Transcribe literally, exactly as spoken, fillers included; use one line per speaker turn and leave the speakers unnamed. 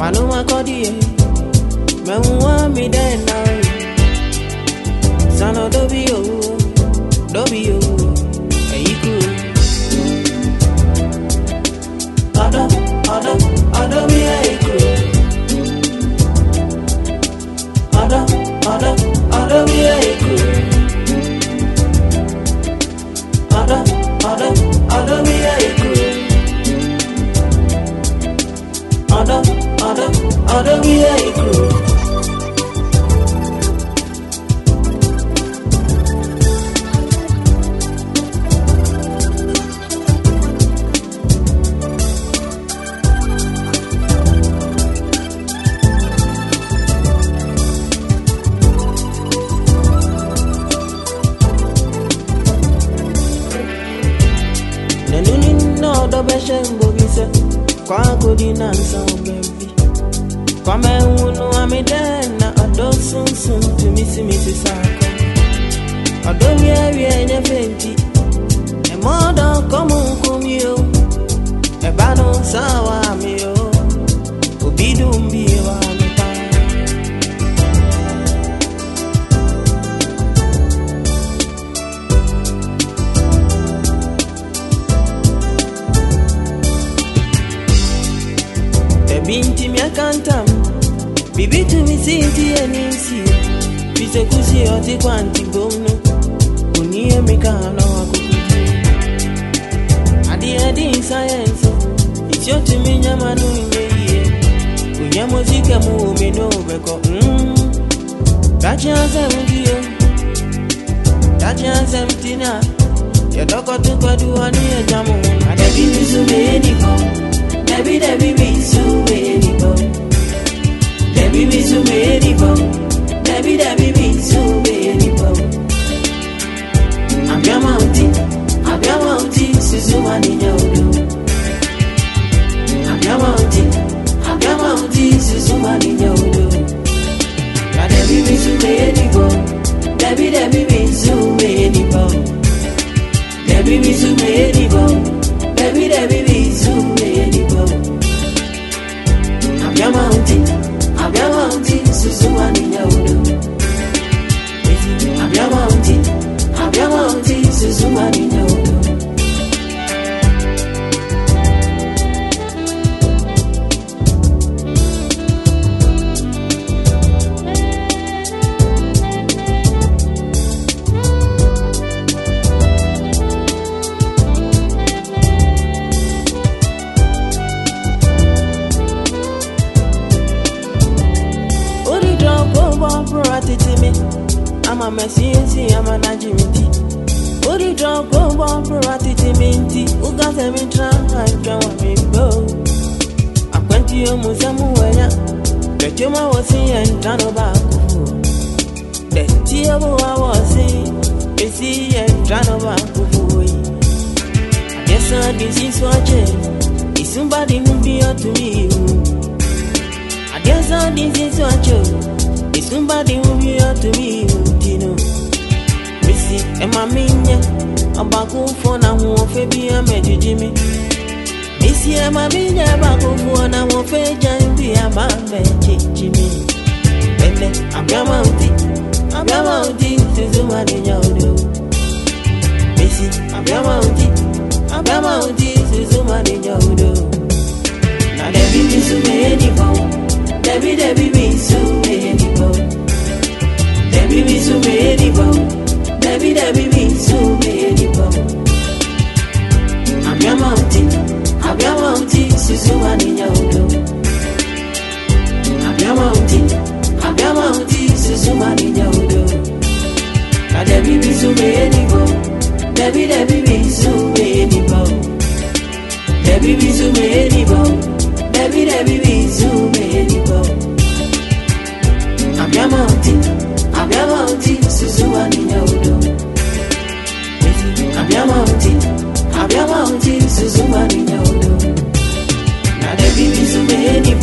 Manuma Cody, Mamma me then now. Sano Dobio, Dobio, a equal. Other, other, other be a equal. Other, other, other be a equal. Other, other, other be a equal. Other, other, other be a equal. Kwa kodina nsambebi Kwa mehunu amidena Ado sun sun tu misi misi sako Ado miye miye nye fenti E modo komu kumyo E bano sawa miyo Ubidu mbiwa mipa Binti miakantam Bibi tu misinti enisi Bise kusi oti kwanti bono Uniye mikano wakukutu Adi adi science Isyo tumi nyamanu imeye Kunya muzika muumino beko Mmm Kachi ansem diyo Kachi ansem tina Yodoko tukwa duwani ya jamu Adebi misume ediko Debbie, Debbie, be so many bones. Debbie, be so many bones. Debbie, Debbie, be so many bones. I'm your mountain, I'm your mountain, Suzuman in your door. I'm your mountain, I'm your mountain, Suzuman in your door. Now, Debbie, be so many bones. Debbie, Debbie, be so many bones. Debbie, be so many bones. Debbie, Debbie, be so many bones. I'm your mountain, I'm your mountain, Suzuman in your door. I'm your mountain, I'm your mountain, Suzuman in your door. I'm a messy, I'm a najimiti. Odi drop go bomb for attitude. Uga semi tran, I draw me go. I went to your musamu wenya. The Juma was here and done about. The Tiabu I was seeing, is he and done about. I guess I this is watching. Is somebody who be up to me? I guess I this is watching. Is somebody who be up to me? Missy, and my minya, a baku for now, who be a major Jimmy. Missy, and my minya, baku for now, who fed be a man, Jimmy. I'm your mountain, I'm your mountain, Suzuman in your door. Missy, I'm your mountain, I'm your mountain, Suzuman in your door. Now, there be so many bones, there be, there be so many bones. Debbie, be so many bones. Debbie, Debbie, be so many bones. I'm your mountain, I'm your mountain, Suzuman in your door. I'm your mountain, I'm your mountain, Suzuman in your door. Now Debbie, be so many bones. Debbie, Debbie, be so many bones. Debbie, be so many bones. Debbie, Debbie, be so many bones. I'm your mountain. I'm your mountain, Suzuman in your door. I'm your mountain, I'm your mountain, Suzuman in your door. Now there be so many